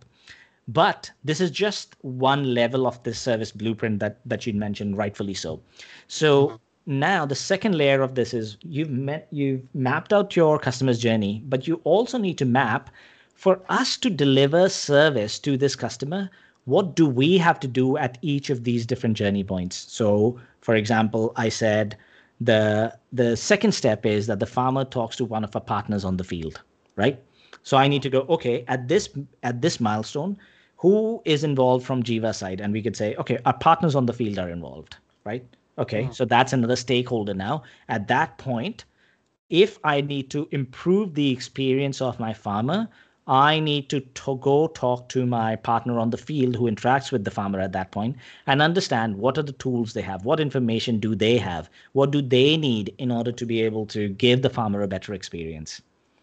[SPEAKER 2] But this is just one level of this service blueprint that, that you mentioned, rightfully so. So mm-hmm. now the second layer of this is you've met, you've mapped out your customer's journey, but you also need to map for us to deliver service to this customer. What do we have to do at each of these different journey points? So, for example, I said the the second step is that the farmer talks to one of our partners on the field, right? So I need to go, okay, at this at this milestone, who is involved from Jiva side? And we could say, okay, our partners on the field are involved, right? Okay, mm-hmm. So that's another stakeholder now. At that point, if I need to improve the experience of my farmer, I need to, to go talk to my partner on the field who interacts with the farmer at that point and understand what are the tools they have, what information do they have, what do they need in order to be able to give the farmer a better experience,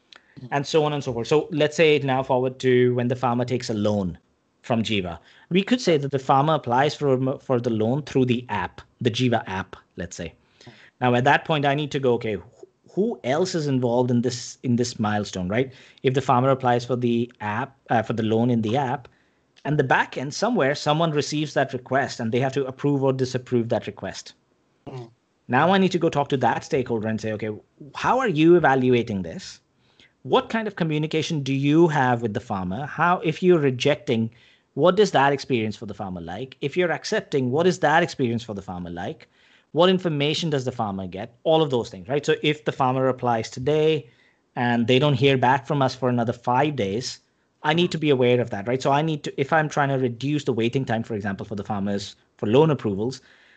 [SPEAKER 2] and so on and so forth. So let's say now forward to when the farmer takes a loan from Jiva. We could say that the farmer applies for, for the loan through the app, the Jiva app, let's say. Now at that point, I need to go, okay, who else is involved in this in this milestone, right? If the farmer applies for the app, uh, for the loan in the app, and the back end somewhere, someone receives that request and they have to approve or disapprove that request. Mm. Now I need to go talk to that stakeholder and say, okay, how are you evaluating this? What kind of communication do you have with the farmer? How, if you're rejecting, what is that experience for the farmer like? If you're accepting, what is that experience for the farmer like? What information does the farmer get? All of those things, right? So if the farmer applies today and they don't hear back from us for another five days, I need to be aware of that, right? So I need to, if I'm trying to reduce the waiting time, for example, for the farmers for loan approvals,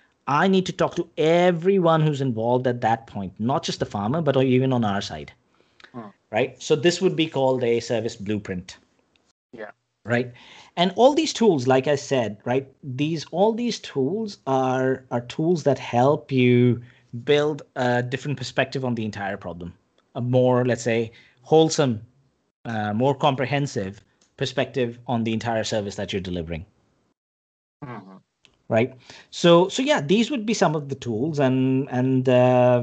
[SPEAKER 2] I need to talk to everyone who's involved at that point, not just the farmer, but even on our side, hmm. right? So this would be called a service blueprint.
[SPEAKER 1] Yeah.
[SPEAKER 2] Right. And all these tools, like I said, right, these all these tools are are tools that help you build a different perspective on the entire problem, a more, let's say, wholesome, uh, more comprehensive perspective on the entire service that you're delivering.
[SPEAKER 1] Mm-hmm.
[SPEAKER 2] Right. So so yeah, these would be some of the tools, and and uh,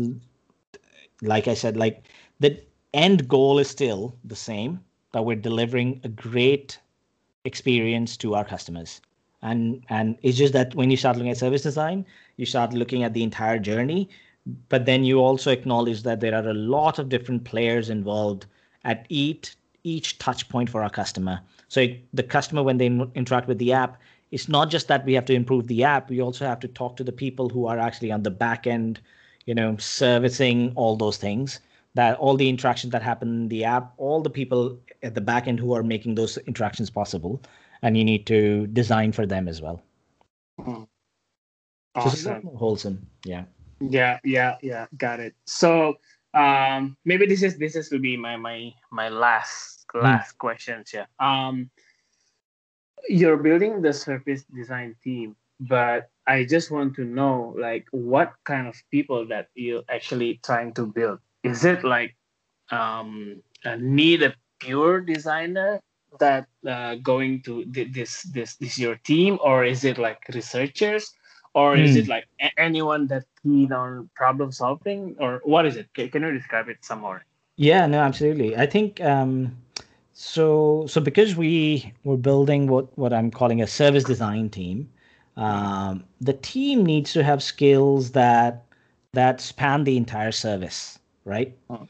[SPEAKER 2] like I said, like the end goal is still the same, that we're delivering a great experience to our customers. And and it's just that when you start looking at service design, you start looking at the entire journey, but then you also acknowledge that there are a lot of different players involved at each each touch point for our customer. So it, the customer, when they in- interact with the app, it's not just that we have to improve the app, we also have to talk to the people who are actually on the back end, you know, servicing all those things, that all the interactions that happen in the app, all the people at the back end who are making those interactions possible, and you need to design for them as well.
[SPEAKER 1] Mm.
[SPEAKER 2] So it's a lot
[SPEAKER 1] Awesome.
[SPEAKER 2] more wholesome. Yeah.
[SPEAKER 1] Yeah, yeah, yeah. Got it. So um, maybe this is this is will be my my my last
[SPEAKER 2] Mm.
[SPEAKER 1] last questions. Yeah. Um, you're building the service design team, but I just want to know, like, what kind of people that you're actually trying to build. Is it like um, uh, need a pure designer that uh, going to th- this this this your team, or is it like researchers, or is it
[SPEAKER 2] Mm.
[SPEAKER 1] like a- anyone that keen on problem solving, or what is it? Can, can you describe it some more?
[SPEAKER 2] Yeah, no, absolutely. I think um, so. So because we were building what what I'm calling a service design team,
[SPEAKER 1] Mm,
[SPEAKER 2] um, the team needs to have skills that that span the entire service, right?
[SPEAKER 1] mm,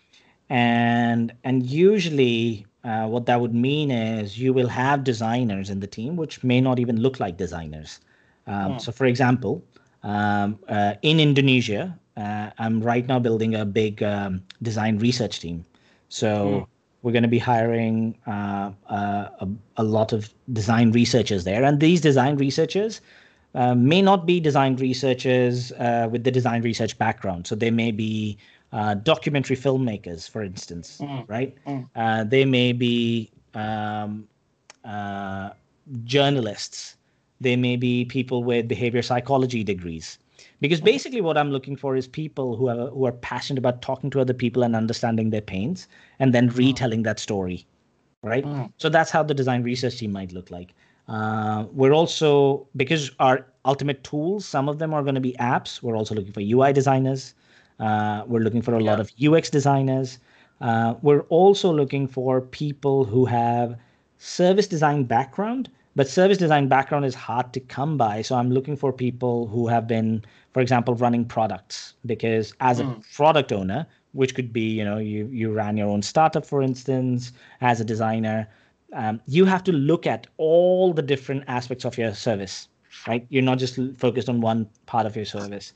[SPEAKER 2] And and usually, uh, what that would mean is you will have designers in the team which may not even look like designers. Um,
[SPEAKER 1] mm,
[SPEAKER 2] so, for example, um, uh, in Indonesia, uh, I'm right now building a big um, design research team.
[SPEAKER 1] mm,
[SPEAKER 2] So we're going to be hiring uh, uh, a, a lot of design researchers there, and these design researchers uh, may not be design researchers uh, with the design research background. So they may be uh, documentary filmmakers, for instance,
[SPEAKER 1] mm,
[SPEAKER 2] right?
[SPEAKER 1] mm,
[SPEAKER 2] Uh, they may be um, uh, journalists. They may be people with behavior psychology degrees. Because
[SPEAKER 1] mm,
[SPEAKER 2] basically, what I'm looking for is people who are who are passionate about talking to other people and understanding their pains, and then
[SPEAKER 1] mm,
[SPEAKER 2] retelling that story, right?
[SPEAKER 1] mm,
[SPEAKER 2] So that's how the design research team might look like. Uh, we're also, because our ultimate tools, some of them are going to be apps. We're also looking for U I designers. Uh, we're looking for a lot
[SPEAKER 1] yeah.
[SPEAKER 2] of U X designers. Uh, we're also looking for people who have service design background, but service design background is hard to come by. So I'm looking for people who have been, for example, running products, because as a
[SPEAKER 1] Mm,
[SPEAKER 2] product owner, which could be, you know, you you ran your own startup, for instance, as a designer, um, you have to look at all the different aspects of your service, right? You're not just focused on one part of your service.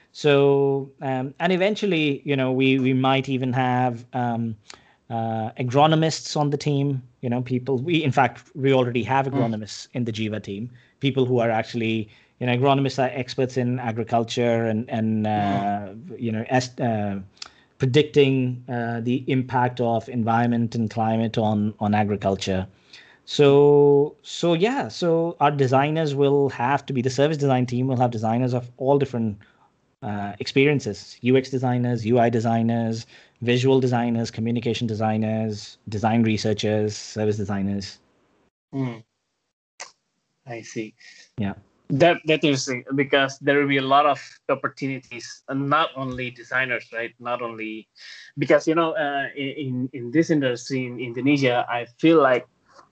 [SPEAKER 2] So, um, and eventually, you know, we we might even have um, uh, agronomists on the team. You know, people. We, in fact, we already have
[SPEAKER 1] mm,
[SPEAKER 2] agronomists in the Jiva team. People who are actually, you know, agronomists are experts in agriculture and and
[SPEAKER 1] mm,
[SPEAKER 2] uh, you know, est- uh, predicting uh, the impact of environment and climate on on agriculture. So so yeah, so our designers will have to be, the service design team will have designers of all different uh, experiences: U X designers, U I designers, visual designers, communication designers, design researchers, service designers.
[SPEAKER 1] mm. I see.
[SPEAKER 2] Yeah.
[SPEAKER 1] That that interesting, because there will be a lot of opportunities, and not only designers, right? Not only because you know, uh, in in this industry in Indonesia, I feel like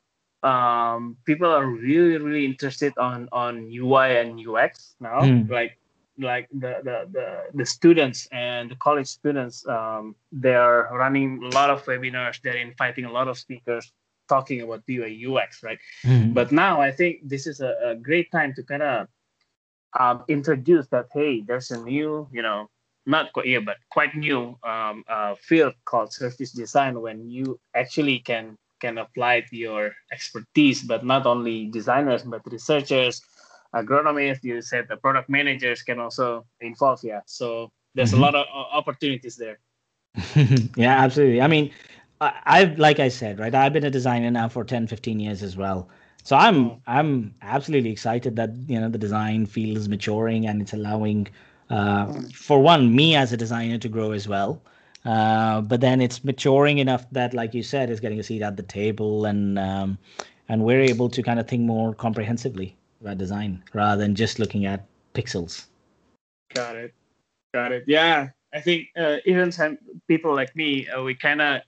[SPEAKER 1] um, people are really really interested on on U I and U X now.
[SPEAKER 2] Mm.
[SPEAKER 1] Like like the the the, the students and the college students, um, they are running a lot of webinars. They're inviting a lot of speakers talking about U I U X, right?
[SPEAKER 2] Mm.
[SPEAKER 1] But now I think this is a, a great time to kind of um, introduce that, hey, there's a new, you know, not quite yeah, but quite new um, uh, field called service design, when you actually can can apply your expertise, but not only designers, but researchers, agronomists. You said the product managers can also involve. Yeah, so there's a
[SPEAKER 2] Hmm.
[SPEAKER 1] lot of uh, opportunities there.
[SPEAKER 2] Yeah, absolutely. I mean, I, I've like I said, right? I've been a designer now for ten, fifteen years as well. So I'm
[SPEAKER 1] Mm.
[SPEAKER 2] I'm absolutely excited that you know the design field is maturing and it's allowing, uh,
[SPEAKER 1] Mm.
[SPEAKER 2] for one, me as a designer to grow as well. Uh, but then it's maturing enough that, like you said, is getting a seat at the table, and um, and we're able to kind of think more comprehensively about design rather than just looking at pixels.
[SPEAKER 1] Got it. Got it. Yeah, I think uh, even some people like me, uh, we kind of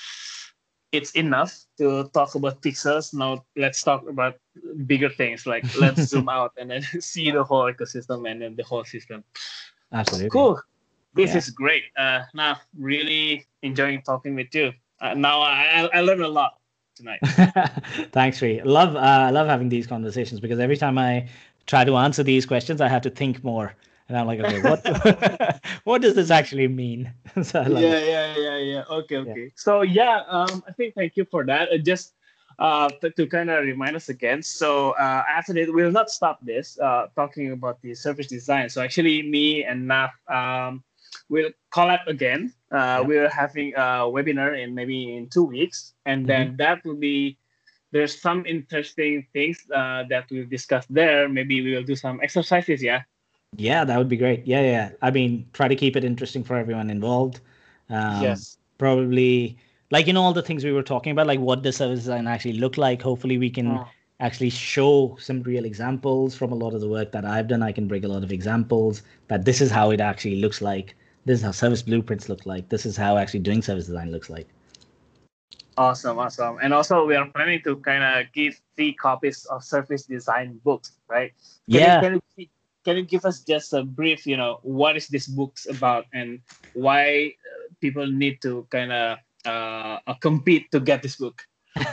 [SPEAKER 1] it's enough to talk about pixels. Now let's talk about bigger things. Like let's zoom out and then see the whole ecosystem and then the whole system.
[SPEAKER 2] Absolutely.
[SPEAKER 1] Cool. This
[SPEAKER 2] Yeah.
[SPEAKER 1] is great. Uh, now really enjoying talking with you. Uh, now I I learned a lot tonight.
[SPEAKER 2] Thanks, Sri. Love, uh, I love having these conversations because every time I try to answer these questions, I have to think more, and I'm like, okay, what, what does this actually mean? So I love
[SPEAKER 1] Yeah,
[SPEAKER 2] it.
[SPEAKER 1] yeah, yeah, yeah. Okay,
[SPEAKER 2] Yeah.
[SPEAKER 1] okay. So yeah, um, I think thank you for that. Uh, just uh, to, to kind of remind us again. So uh, after this, we'll not stop this uh, talking about the service design. So actually, me and Naf um, will collab again. Uh,
[SPEAKER 2] Yeah.
[SPEAKER 1] we're having a webinar in maybe in two weeks, and
[SPEAKER 2] hmm
[SPEAKER 1] then that will be there's some interesting things uh, that we'll discuss there. Maybe we will do some exercises. Yeah.
[SPEAKER 2] Yeah, that would be great. Yeah, yeah. I mean, try to keep it interesting for everyone involved. Um,
[SPEAKER 1] Yes.
[SPEAKER 2] probably like you know all the things we were talking about, like what does service design actually look like. Hopefully, we can
[SPEAKER 1] Mm.
[SPEAKER 2] actually show some real examples from a lot of the work that I've done. I can bring a lot of examples that this is how it actually looks like. This is how service blueprints look like. This is how actually doing service design looks like.
[SPEAKER 1] Awesome, awesome. And also, we are planning to kind of give three copies of service design books, right? Can you
[SPEAKER 2] Yeah.
[SPEAKER 1] can you can you give us just a brief, you know, what is this books about and why uh, people need to kind of uh, uh, compete to get this book?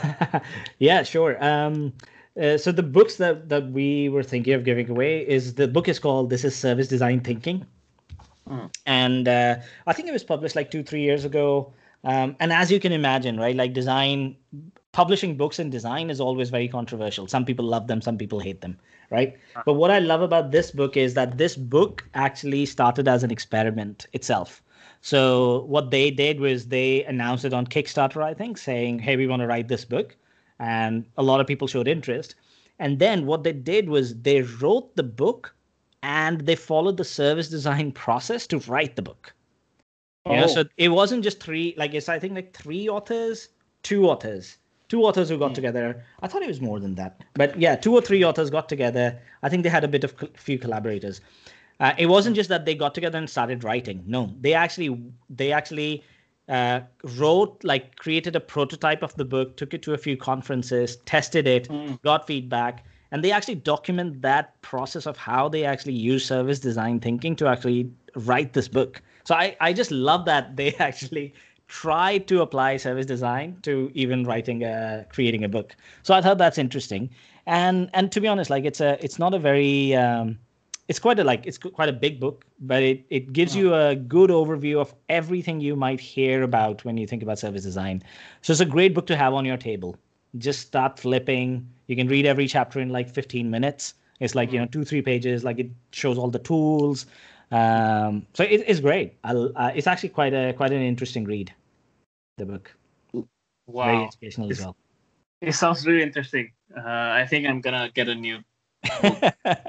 [SPEAKER 2] Yeah, sure. Um, uh, so the books that that we were thinking of giving away is the book is called This is Service Design Thinking.
[SPEAKER 1] Mm.
[SPEAKER 2] And uh, I think it was published like two, three years ago. Um, and as you can imagine, right, like design, publishing books in design is always very controversial. Some people love them, some people hate them, right? But what I love about this book is that this book actually started as an experiment itself. So what they did was they announced it on Kickstarter, I think, saying, "Hey, we want to write this book," and a lot of people showed interest. And then what they did was they wrote the book and they followed the service design process to write the book. You know, so
[SPEAKER 1] Oh.
[SPEAKER 2] it wasn't just three, like it's I think like three authors, two authors, two authors who got
[SPEAKER 1] Mm.
[SPEAKER 2] together. I thought it was more than that, but yeah, two or three authors got together. I think they had a bit of cl- few collaborators. Uh, it wasn't just that they got together and started writing. No, they actually they actually uh, wrote, like created a prototype of the book, took it to a few conferences, tested it,
[SPEAKER 1] Mm.
[SPEAKER 2] got feedback, and they actually document that process of how they actually use service design thinking to actually write this book. So I, I just love that they actually tried to apply service design to even writing a creating a book. So I thought that's interesting. And and to be honest, like it's a it's not a very um, it's quite a like it's quite a big book, but it it gives
[SPEAKER 1] Mm.
[SPEAKER 2] you a good overview of everything you might hear about when you think about service design. So it's a great book to have on your table. Just start flipping. You can read every chapter in like fifteen minutes. It's like, you know,
[SPEAKER 1] Mm.
[SPEAKER 2] two, three pages. Like it shows all the tools. Um, so it, it's great. I'll, uh, it's actually quite a quite an interesting read. The book, very
[SPEAKER 1] Wow.
[SPEAKER 2] educational as
[SPEAKER 1] It's,
[SPEAKER 2] well.
[SPEAKER 1] it sounds really interesting. Uh, I think I'm gonna get a new book.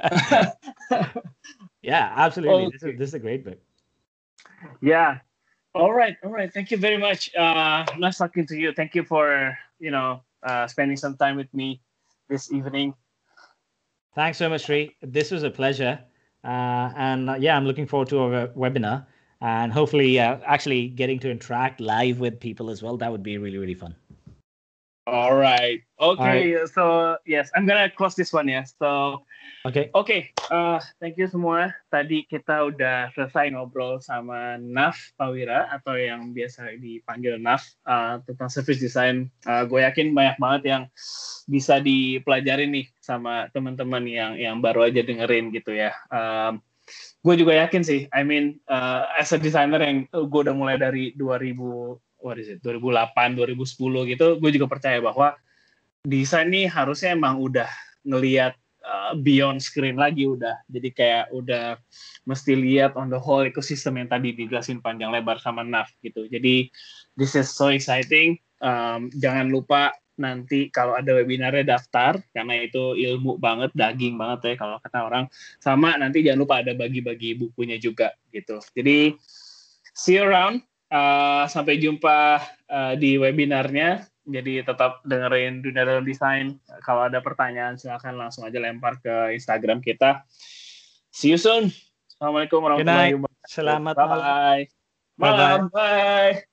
[SPEAKER 2] Yeah, absolutely. This is
[SPEAKER 1] Okay.
[SPEAKER 2] this is a great book.
[SPEAKER 1] Yeah. All right, all right. Thank you very much. Uh, nice talking to you. Thank you for you know uh, spending some time with me this evening.
[SPEAKER 2] Thanks so much, Sri. This was a pleasure. Uh, and uh, yeah, I'm looking forward to our webinar and hopefully uh, actually getting to interact live with people as well. That would be really, really fun.
[SPEAKER 1] All right.
[SPEAKER 2] All right.
[SPEAKER 1] Okay. So yes, I'm gonna close this one ya. So
[SPEAKER 2] Okay.
[SPEAKER 1] oke, uh, thank you semua. Tadi kita udah selesai ngobrol sama Naf Pawira atau yang biasa dipanggil Naf uh, tentang service design. Uh, gue yakin banyak banget yang bisa dipelajari nih sama teman-teman yang yang baru aja dengerin gitu ya. Um, gue juga yakin sih. I mean, uh, as a designer yang uh, gue udah mulai dari dua ribu, what is it, dua ribu delapan, dua ribu sepuluh gitu, gue juga percaya bahwa desain nih harusnya emang udah ngelihat uh, uh, beyond screen lagi udah. Jadi kayak udah mesti lihat on the whole ecosystem yang tadi dijelasin panjang lebar sama Nav gitu. Jadi this is so exciting. Um, jangan lupa nanti kalau ada webinarnya daftar, karena itu ilmu banget, daging banget ya kalau kata orang. Sama nanti jangan lupa ada bagi-bagi bukunya juga gitu. Jadi see you around. Uh, sampai jumpa uh, di webinarnya. Jadi tetap dengerin Dunia Dalam Desain. Kalau ada pertanyaan silakan langsung aja lempar ke Instagram kita. See you soon. Assalamualaikum warahmatullahi wabarakatuh.
[SPEAKER 2] Selamat
[SPEAKER 1] Bye-bye. Malam. Bye.